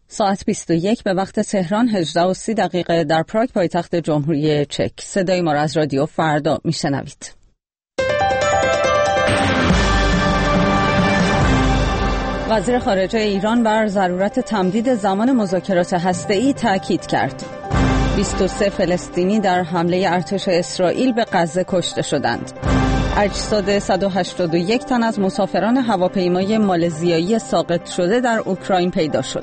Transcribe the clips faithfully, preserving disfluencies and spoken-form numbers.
ساعت بیست و یک به وقت تهران، هجده و سی دقیقه در پراگ پایتخت جمهوری چک. صدای ما را از رادیو فردا میشنوید. وزیر خارجه ایران بر ضرورت تمدید زمان مذاکرات هسته‌ای تاکید کرد. بیست و سه فلسطینی در حمله ارتش اسرائیل به غزه کشته شدند. اجساد صد و هشتاد و یک تن از مسافران هواپیمای مالزیایی ساقط شده در اوکراین پیدا شد.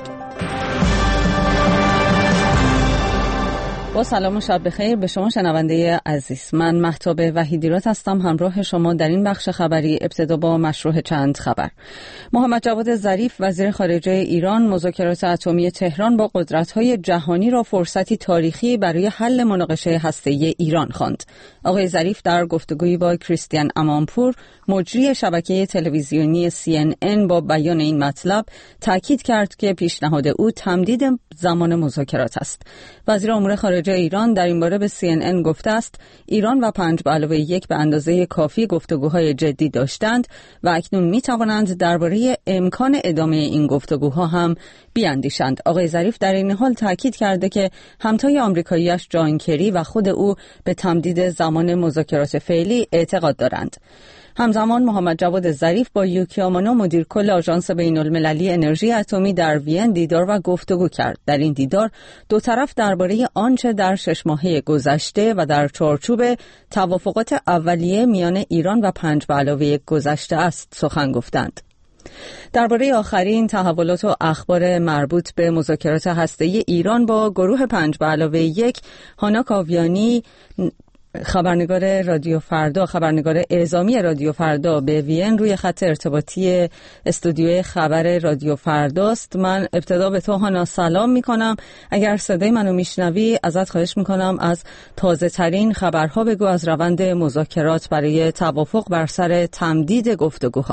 با سلام و شب بخیر به شما شنونده عزیز. من مهتاب وحیدیرات هستم، همراه شما در این بخش خبری. ابتدا با مشروع چند خبر. محمد جواد ظریف وزیر خارجه ایران مذاکرات اتمی تهران با قدرت‌های جهانی را فرصتی تاریخی برای حل مناقشه هسته‌ای ایران خواند. آقای ظریف در گفتگویی با کریستیان امانپور مجری شبکه تلویزیونی سی ان ان با بیان این مطلب تاکید کرد که پیشنهاد او تمدید زمان مذاکرات است. وزیر امور خارجه ایران در این باره به سی ان ان گفته است ایران و پنج به علاوه یک به اندازه کافی گفتگوهای جدی داشتند و اکنون می توانند درباره امکان ادامه این گفتگوها هم بیاندیشند. آقای ظریف در این حال تاکید کرده که همتای آمریکایی‌اش جان کری و خود او به تمدید زمان مذاکرات فعلی اعتقاد دارند. همزمان محمد جواد ظریف با یوکی آمانو مدیر کل آژانس بین‌المللی انرژی اتمی در وین دیدار و گفتگو کرد. در این دیدار دو طرف درباره آنچه در شش ماهه گذشته و در چارچوب توافقات اولیه میان ایران و پنج به علاوه یک گذشته است سخن گفتند. درباره آخرین تحولات و اخبار مربوط به مذاکرات هسته‌ای ایران با گروه پنج به علاوه یک، هانا کاویانی خبرنگار رادیو فردا، خبرنگار اعزامی رادیو فردا به وین روی خط ارتباطی استودیوی خبر رادیو فرداست. من ابتدا به تو هانا سلام میکنم. اگر صدای منو میشنوی ازت خواهش میکنم از تازه ترین خبرها بگو از روند مذاکرات برای توافق بر سر تمدید گفتگوها.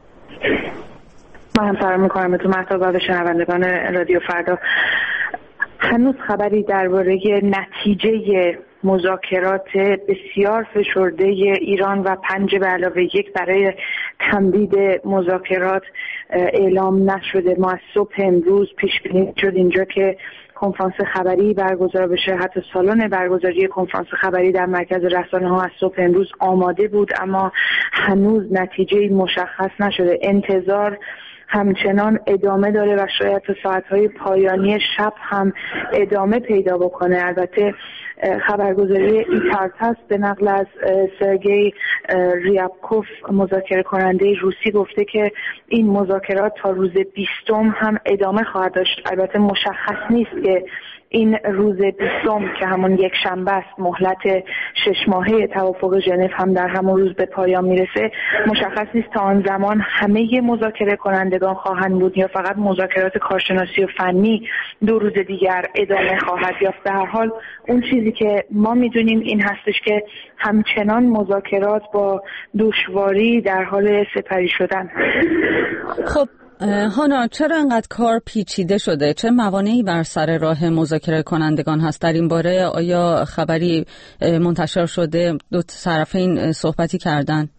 من هم سلام میکنم به تو مهتاب و به شنوندگان رادیو فردا. هنوز خبری درباره نتیجه مذاکرات بسیار فشرده ایران و پنج به علاوه یک برای تمدید مذاکرات اعلام نشده. ما از صبح امروز پیش بینی شد اینجا که کنفرانس خبری برگزار بشه. حتی سالن برگزاری کنفرانس خبری در مرکز رسانه ها از صبح امروز آماده بود، اما هنوز نتیجه مشخص نشده. انتظار همچنان ادامه داره و شاید تا ساعتهای پایانی شب هم ادامه پیدا بکنه. البته خبرگزاری ایتارتاس به نقل از سرگئی ریابکوف مذاکره کننده روسی گفته که این مذاکرات تا روز بیستم هم ادامه خواهد داشت. البته مشخص نیست که این روز بیستم که همون یک شنبه است، مهلت شش ماهه توافق ژنو هم در همون روز به پایان میرسه. مشخص نیست تا آن زمان همه مذاکره کنندگان خواهند بود یا فقط مذاکرات کارشناسی و فنی دو روز دیگر ادامه خواهد یافت. به هر حال اون چیزی که ما میدونیم این هستش که همچنان مذاکرات با دشواری در حال سپری شدن. خب هانا، چرا انقدر کار پیچیده شده؟ چه موانعی بر سر راه مذاکره کنندگان هست در این باره؟ آیا خبری منتشر شده؟ دو طرفین صحبتی کردن؟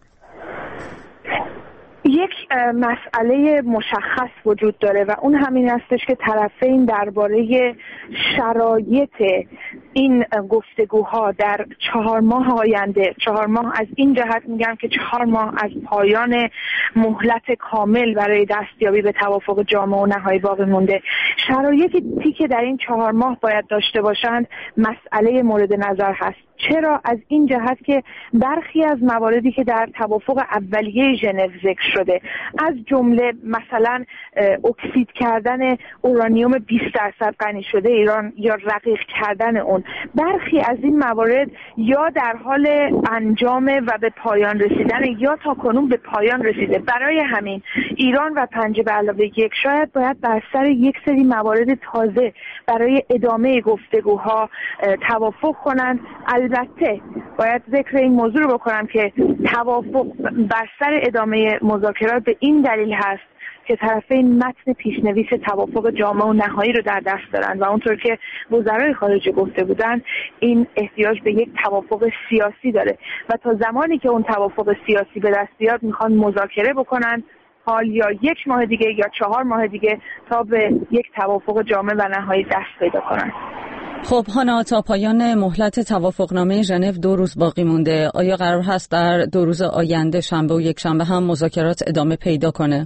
یک مسئله مشخص وجود داره و اون همین هستش که طرفین درباره شرایط این گفتگوها در چهار ماه آینده، چهار ماه از این جهت میگم که چهار ماه از پایان مهلت کامل برای دستیابی به توافق جامع و نهایی باقی مونده، شرایطی که در این چهار ماه باید داشته باشند مسئله مورد نظر هست. چرا؟ از این جهت که برخی از مواردی که در توافق اولیه ژنو ذکر شده، از جمله مثلا اکسید کردن اورانیوم بیست درصد غنی شده ایران یا رقیق کردن اون، برخی از این موارد یا در حال انجام و به پایان رسیدن یا تا کنون به پایان رسیده. برای همین ایران و پنج به علاوه یک شاید باید بر سر یک سری موارد تازه برای ادامه گفتگوها توافق کنند. البته باید ذکر این موضوع رو بکنم که توافق بر سر ادامه مذاکرات به این دلیل هست که طرفین متن پیشنویس توافق جامع و نهایی رو در دست دارن و اونطور که وزرای خارجه گفته بودن این احتیاج به یک توافق سیاسی داره و تا زمانی که اون توافق سیاسی به دست بیاد میخوان مذاکره بکنن حال یا یک ماه دیگه یا چهار ماه دیگه تا به یک توافق جامع و نهایی دست پیدا کنند. خب هانا، تا پایان مهلت توافقنامه ژنو دو روز باقی مونده. آیا قرار هست در دو روز آینده شنبه و یک شنبه هم مذاکرات ادامه پیدا کنه؟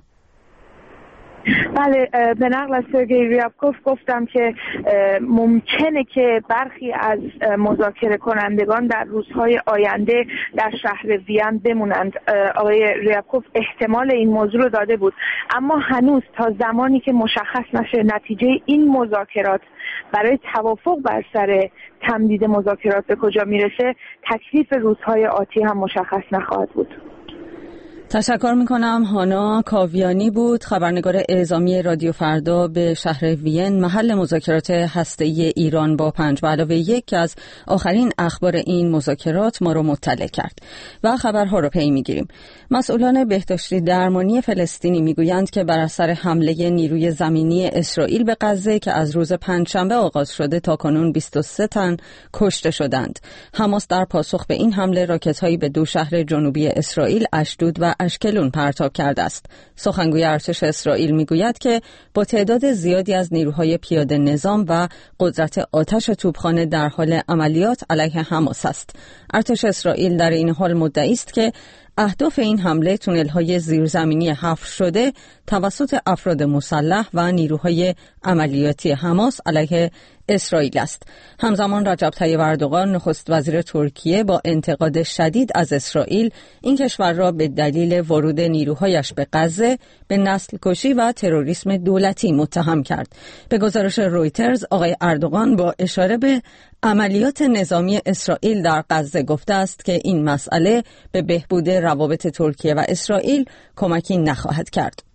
بله، به نقل از سرگئی ریابکوف گفتم که ممکنه که برخی از مذاکره کنندگان در روزهای آینده در شهر وین بمونند. آقای ریابکوف احتمال این موضوع رو داده بود، اما هنوز تا زمانی که مشخص نشه نتیجه این مذاکرات برای توافق بر سر تمدید مذاکرات به کجا میرسه، تکلیف روزهای آتی هم مشخص نخواهد بود. تشکر میکنم. هانا کاویانی بود، خبرنگار اعزامی رادیو فردا به شهر وین، محل مذاکرات هسته‌ای ایران با پنج به علاوه یک که از آخرین اخبار این مذاکرات ما رو مطلع کرد. و خبرها رو پی میگیریم. مسئولان بهداشتی درمانی فلسطینی میگویند که بر اثر حمله نیروی زمینی اسرائیل به غزه که از روز پنجشنبه آغاز شده تا کنون بیست و سه تن کشته شدند. حماس در پاسخ به این حمله راکت‌هایی به دو شهر جنوبی اسرائیل، اشدود و اشکلون پرتاب کرده است. سخنگوی ارتش اسرائیل میگوید که با تعداد زیادی از نیروهای پیاده نظام و قدرت آتش توپخانه در حال عملیات علیه حماس است. ارتش اسرائیل در این حال مدعی است که اهداف این حمله تونل‌های زیرزمینی حفر شده توسط افراد مسلح و نیروهای عملیاتی حماس علیه اسرائیل است. همزمان رجب طیب اردوغان نخست وزیر ترکیه با انتقاد شدید از اسرائیل این کشور را به دلیل ورود نیروهایش به غزه به نسل کشی و تروریسم دولتی متهم کرد. به گزارش رویترز آقای اردوغان با اشاره به عملیات نظامی اسرائیل در غزه گفته است که این مسئله به بهبود روابط ترکیه و اسرائیل کمکی نخواهد کرد.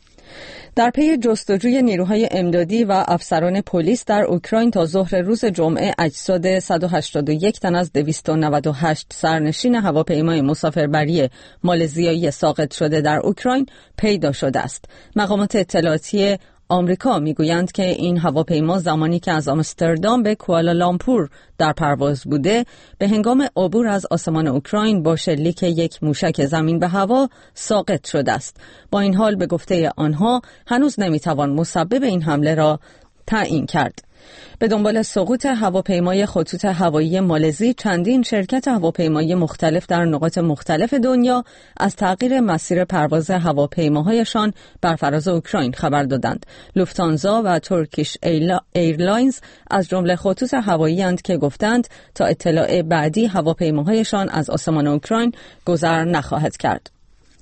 در پی جستجوی نیروهای امدادی و افسران پلیس در اوکراین تا ظهر روز جمعه اجساد صد و هشتاد و یک تن از دویست و نود و هشت سرنشین هواپیمای مسافربری مالزیایی ساقط شده در اوکراین پیدا شده است. مقامات اطلاعاتی آمریکا میگویند که این هواپیما زمانی که از آمستردام به کوالالامپور در پرواز بوده به هنگام عبور از آسمان اوکراین با شلیک یک موشک زمین به هوا ساقط شده است. با این حال به گفته آنها هنوز نمیتوان مسبب این حمله را تعیین کرد. به دنبال سقوط هواپیمای خطوط هوایی مالزی چندین شرکت هواپیمایی مختلف در نقاط مختلف دنیا از تغییر مسیر پرواز هواپیماهایشان بر فراز اوکراین خبر دادند. لوفتانزا و ترکیش ایرلاینز از جمله خطوط هوایی اند که گفتند تا اطلاع بعدی هواپیماهایشان از آسمان اوکراین گذر نخواهد کرد.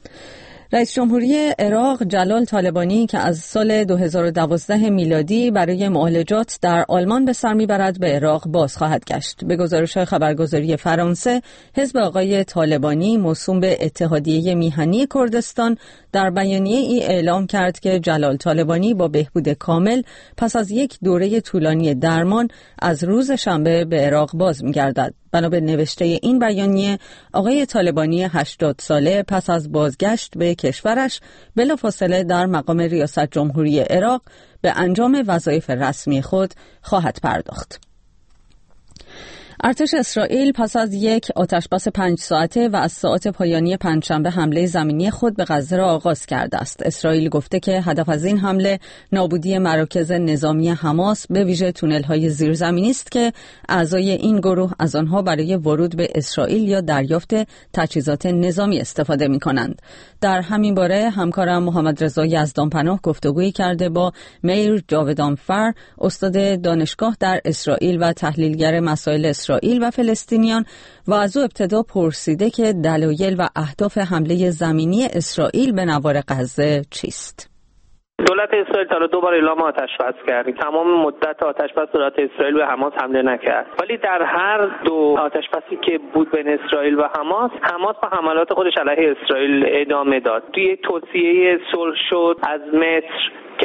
رئیس جمهوری عراق جلال طالبانی که از سال دو هزار و دوازده میلادی برای معالجات در آلمان به سر میبرد به عراق باز خواهد گشت. به گزارش خبرگزاری فرانسه، حزب آقای طالبانی موسوم به اتحادیه میهنی کردستان در بیانیه ای اعلام کرد که جلال طالبانی با بهبود کامل پس از یک دوره طولانی درمان از روز شنبه به عراق باز میگردد. بنا به نوشته این بیانیه، آقای طالبانی هشتاد ساله پس از بازگشت به کشورش بلافاصله در مقام ریاست جمهوری عراق به انجام وظایف رسمی خود خواهد پرداخت. ارتش اسرائیل پس از یک آتشبس پنج ساعته و از ساعات پایانی پنجشنبه حمله زمینی خود به غزه را آغاز کرده است. اسرائیل گفته که هدف از این حمله نابودی مراکز نظامی حماس به ویژه تونل‌های زیرزمینی است که اعضای این گروه از آنها برای ورود به اسرائیل یا دریافت تجهیزات نظامی استفاده می‌کنند. در همین باره همکارم محمد رضا یزدانپناه گفتگویی کرده با میر جاودانفر، استاد دانشگاه در اسرائیل و تحلیلگر مسائل اسرائیل و فلسطینیان، و از او ابتدا پرسیده که دلایل و اهداف حمله زمینی اسرائیل به نوار غزه چیست؟ دولت اسرائیل تا دو بار اعلام آتش بس کرد. تمام مدت آتش بس دولت اسرائیل به حماس حمله نکرد. ولی در هر دو آتش بسی که بود بین اسرائیل و حماس، حماس با حملات خودش علیه اسرائیل ادامه داد. توی توصیه صلح شد از مصر که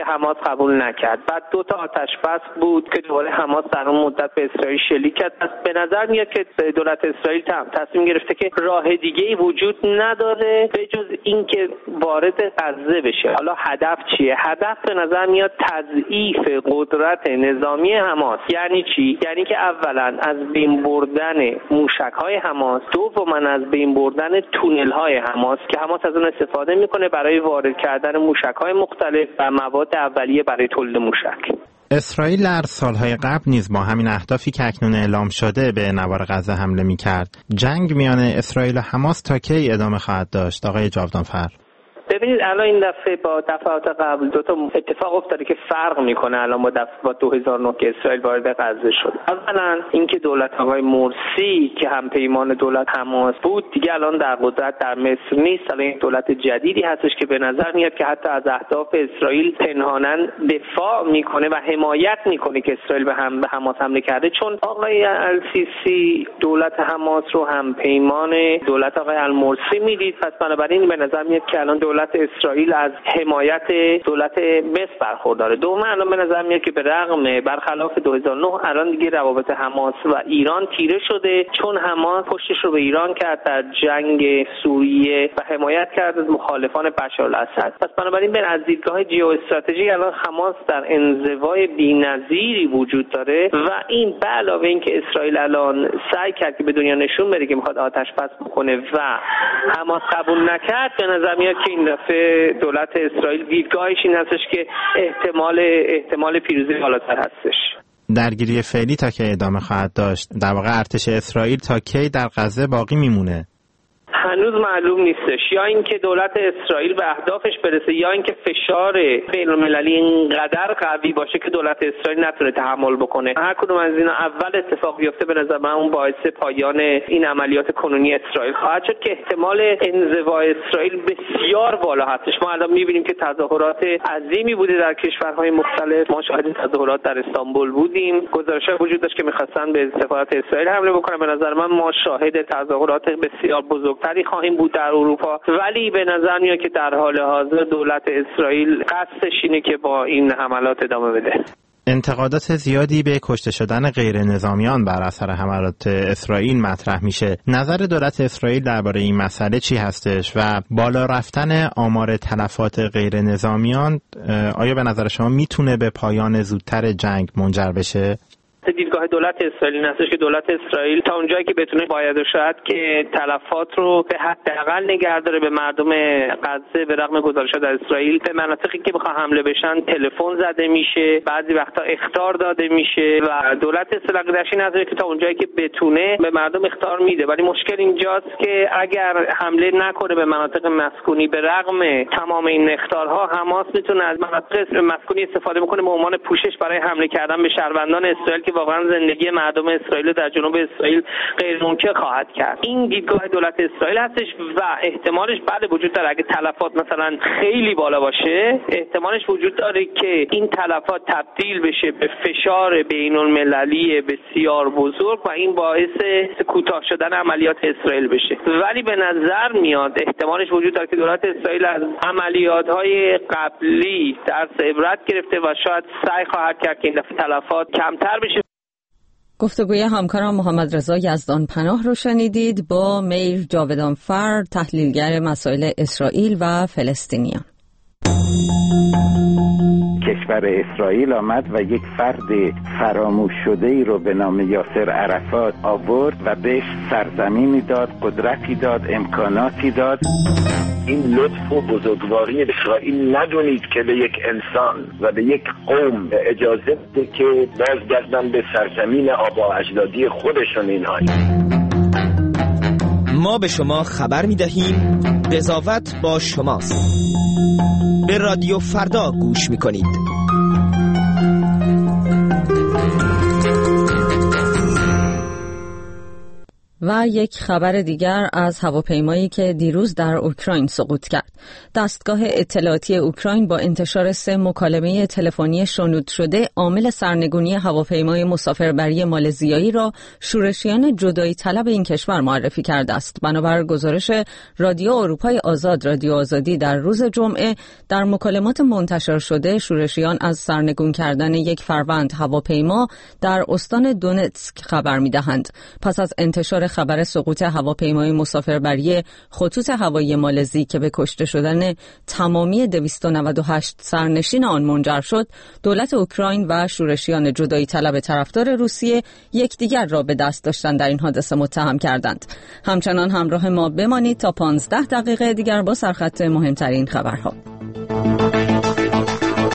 که حماس قبول نکرد. بعد دو تا آتش بس بود که دوباره حماس در اون مدت به اسرائیل شلیک کرد. پس به نظر میاد که دولت اسرائیل هم تصمیم گرفته که راه دیگه‌ای وجود نداره به جز اینکه وارد غزه بشه. حالا هدف چیه؟ هدف به نظر میاد تضعیف قدرت نظامی حماس. یعنی چی؟ یعنی که اولا از بین بردن موشک‌های حماس، دوما از بین بردن تونل‌های حماس که حماس از اون استفاده میکنه برای وارد کردن موشک‌های مختلف و مواد اولیه برای تولید موشک. اسرائیل در سالهای قبل نیز با همین اهدافی که اکنون اعلام شده به نوار غزه حمله می‌کرد. جنگ میان اسرائیل و حماس تا کی ادامه خواهد داشت آقای جاودانفر؟ ببینید الان این دفعه با دفعات قبل دو تا اتفاق افتاده که فرق میکنه الان با دفعه با دو هزار و نه که اسرائیل وارد غزه شد. اولا اینکه دولت آقای مرسی که هم پیمان دولت حماس بود دیگه الان در قدرت در مصر نیست. الان این دولت جدیدی هستش که به نظر میاد که حتی از اهداف اسرائیل پنهاناً دفاع میکنه و حمایت میکنه که اسرائیل به هم به حماس حمله کرده، چون آقای السیسی دولت حماس رو هم پیمان دولت آقای المرسی میدید. پس بنابراین به نظر میاد که الان دولت اسرائیل از حمایت دولت مصر برخورداره. دوم الان به نظر میاد که به رغم برخلاف دو هزار و نه الان دیگه روابط حماس و ایران تیره شده، چون حماس پشتش رو به ایران کرد در جنگ سوریه و حمایت کرد از مخالفان بشارالاسد. پس بنابراین به از دیدگاه ژئواستراتژیک الان حماس در انزوای بی‌نظیری وجود داره و این به علاوه اینکه اسرائیل الان سعی کرد که به دنیا نشون بده که میخواد آتش بس بکنه و حماس قبول نکرد، به نظر میاد که این دفعه دولت اسرائیل دیدگاهش این هستش که احتمال احتمال پیروزی بالاتر هستش. درگیری فعلی تا کی ادامه خواهد داشت؟ در واقع ارتش اسرائیل تا کی در غزه باقی میمونه؟ هنوز معلوم نیستش. یا اینکه دولت اسرائیل به اهدافش برسه یا اینکه فشار بین‌المللی اینقدر قوی باشه که دولت اسرائیل نتونه تحمل بکنه. هر کدوم از اینا اول اتفاق بیفته به نظر من اون باعث پایان این عملیات کنونی اسرائیل خواهد شد که احتمال انزوای اسرائیل بسیار بالا هستش. ما الان می‌بینیم که تظاهرات عظیمی بوده در کشورهای مختلف. ما شاهد تظاهرات در استانبول بودیم. گزارش‌ها وجود داشت که می‌خواستن به سفارت اسرائیل حمله بکنن. به نظر من ما شاهد تظاهرات بسیار بزرگ تری خواهیم بود در اروپا، ولی به نظر میاد که در حال حاضر دولت اسرائیل قصدش اینه که با این حملات ادامه بده. انتقادات زیادی به کشته شدن غیر نظامیان بر اثر حملات اسرائیل مطرح میشه. نظر دولت اسرائیل درباره این مسئله چی هستش و بالا رفتن آمار تلفات غیر نظامیان آیا به نظر شما میتونه به پایان زودتر جنگ منجر بشه؟ دیدگاه دولت اسرائیل این هستش که دولت اسرائیل تا اونجایی که بتونه باید و شاید که تلفات رو به حداقل نگه داره. به مردم غزه به رغم گزارش‌ها در اسرائیل به مناطقی که بخواد حمله بشن تلفن زده میشه، بعضی وقتا اخطار داده میشه و دولت اسرائیل عقیده‌اش این هستش که تا اونجایی که بتونه به مردم اخطار میده. ولی مشکل اینجاست که اگر حمله نکنه به مناطق مسکونی به رغم تمام این اخطارها، حماس میتونه از مناطق مسکونی استفاده بکنه به عنوان پوشش برای حمله کردن به شهروندان اسرائیل که واقعا زندگی مردم اسرائیل در جنوب اسرائیل غیر ممکن خواهد کرد. این دیدگاه دولت اسرائیل هستش و احتمالش بله وجود داره اگه تلفات مثلا خیلی بالا باشه، احتمالش وجود داره که این تلفات تبدیل بشه به فشار بین‌المللی بسیار بزرگ و این باعث کوتاه شدن عملیات اسرائیل بشه. ولی به نظر میاد احتمالش وجود داره که دولت اسرائیل از عملیات‌های قبلی درس عبرت گرفته و شاید سعی خواهد کرد که این دفعه تلفات کمتر بشه. گفتگوی همکارم محمد رضا یزدان پناه رو شنیدید با میر جاودانفر، تحلیلگر مسائل اسرائیل و فلسطینیان. کشور اسرائیل آمد و یک فرد فراموش شده ای رو به نام یاسر عرفات آورد و بهش سرزمینی داد، قدرتی داد، امکاناتی داد. این لطف و بزرگواری اسرائیل ندونید که به یک انسان و به یک قوم اجازه بده که بازگردن به سرزمین آبا اجدادی خودشون. اینها ما به شما خبر می‌دهیم قضاوت با شماست. به رادیو فردا گوش می‌کنید. و یک خبر دیگر از هواپیمایی که دیروز در اوکراین سقوط کرد. دستگاه اطلاعاتی اوکراین با انتشار سه مکالمه تلفنی شنود شده عامل سرنگونی هواپیمای مسافربری مالزیایی را شورشیان جدایی طلب این کشور معرفی کرده است. بنابر گزارش رادیو اروپای آزاد، رادیو آزادی در روز جمعه در مکالمات منتشر شده شورشیان از سرنگون کردن یک فروند هواپیما در استان دونتسک خبر می‌دهند. پس از انتشار خبر سقوط هواپیمای مسافربری خطوط هوایی مالزی که به کشته شدن تمامی دویست و نود و هشت سرنشین آن منجر شد، دولت اوکراین و شورشیان جدایی طلب طرفدار روسیه یکدیگر را به دست داشتن در این حادثه متهم کردند. همچنان همراه ما بمانید تا پانزده دقیقه دیگر با سرخط مهمترین خبرها.